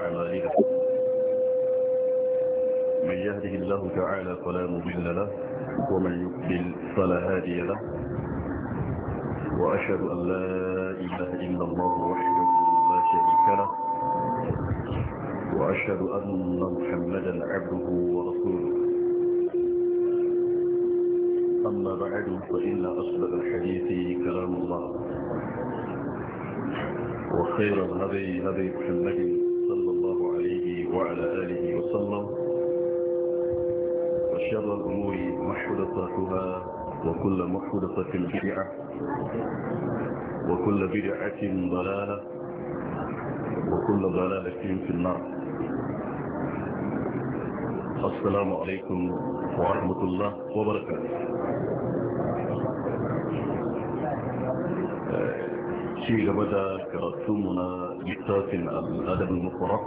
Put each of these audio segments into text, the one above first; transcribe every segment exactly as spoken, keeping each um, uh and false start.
أعمالنا من يهده الله تعالى فلا مضل له ومن يضلل فلا هادي له وأشهد أن لا إله إلا الله وحده لا شريك له وأشهد أن محمدا عبده ورسوله. أما بعد فإن أصدق الحديث كلام الله وخير الهدي هدي محمد صلى الله عليه وعلى آله وسلم وشر الأمور محدثاتها وكل محدثة بدعة وكل بدعة ضلالة وكل ضلالة في النار. السلام عليكم ورحمة الله وبركاته. شيء بدأ كراتمنا لكتاب الأدب المفرط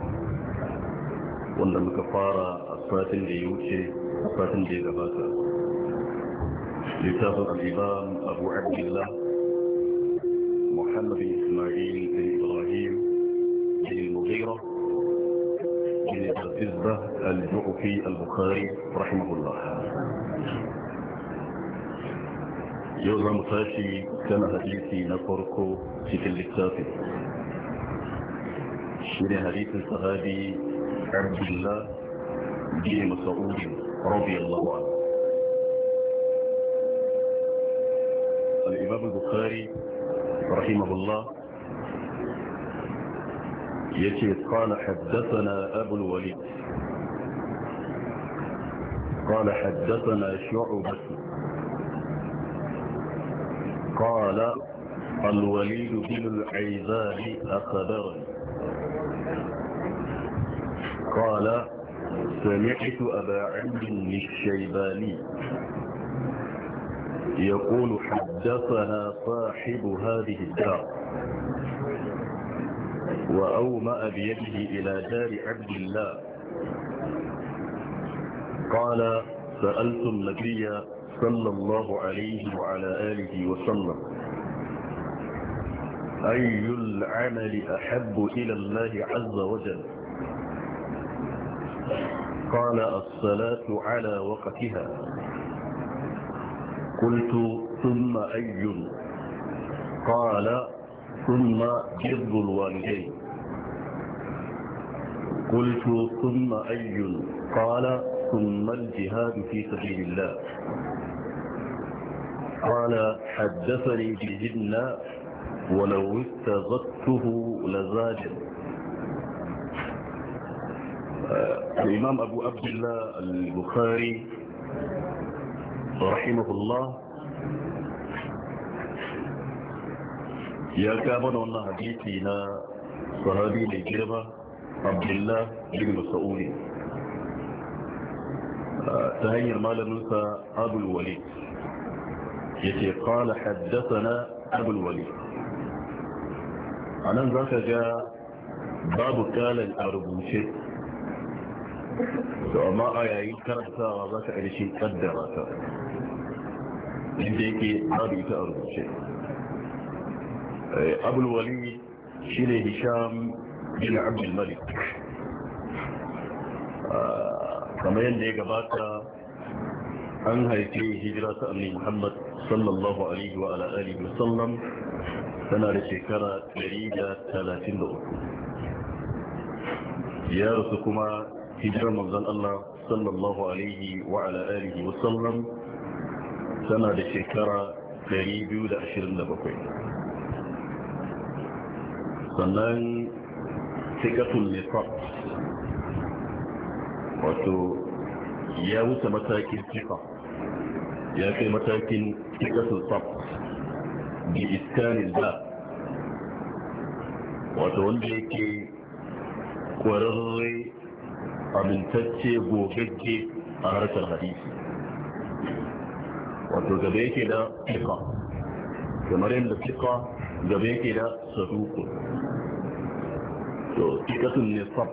wanda muka fara a satin da ya wuce a satin da ya gabata littafin al'imam abu abdullah muhammad bin ismail bin ibrahim bin al-mughira bin al-izba al-ju'fi al-bukhari rahimahullah. yau za mu tashi kan hadisi na farko cikin littafin shi ne hadisin sahabi عبد الله بن مسعود رضي الله عنه. الإمام البخاري رحمه الله يتي قال حدثنا أبو الوليد قال حدثنا شعبة قال الوليد بن العيزان أخبرني قال سمعت أبا عمرو الشيباني يقول حدثنا صاحب هذه الدار وأومأ بيده إلى دار عبد الله قال سألت النبي صلى الله عليه وعلى آله وسلم أي العمل أحب إلى الله عز وجل؟ قال الصلاة على وقتها. قلت ثم أي؟ قال ثم بر الوالدين. قلت ثم أي؟ قال ثم الجهاد في سبيل الله. قال حدثني بهن ولو استغدته لزاجا. الإمام أبو عبد الله البخاري رحمه الله يا كابن والله حديثنا صحابي لجربة عبد الله بن مسعود تهير مال ننسى أبو الوليد يتي قال حدثنا أبو الوليد. أنا ذاك جاء باب كالا أربوشي to amma a yayin karantawa za ka ainihin kaddara ta inda yake babu ita a rubuce. abulwali shi ne hisham bin abdulmalik kamar yadda ya gabata an haife hijira ta annabi muhammad sallallahu alaihi wa ala alihi wasallam tana da shekara ɗari da talatin da uku. ya rasu kuma hijirar manzon Allah sallallahu alaihi wa ala alihi wa sallam tana da shekara ɗari biyu da ashirin da bakwai. sannan sikatul nifaq wato ya wuce matakin sifa ya kai matakin sikatul sab bi iskanin da wato wanda yake kwararre amintacce gogagge a harkar hadisi wato gaba yake da fiqa kamar yadda fiqa gaba yake da saduku. to fiqatun nisab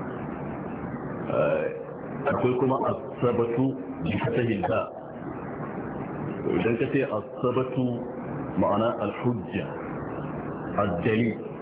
akwai kuma asabatu bi fatahil ba. idan ka ce asabatu ma'ana al-hujja ad-dalil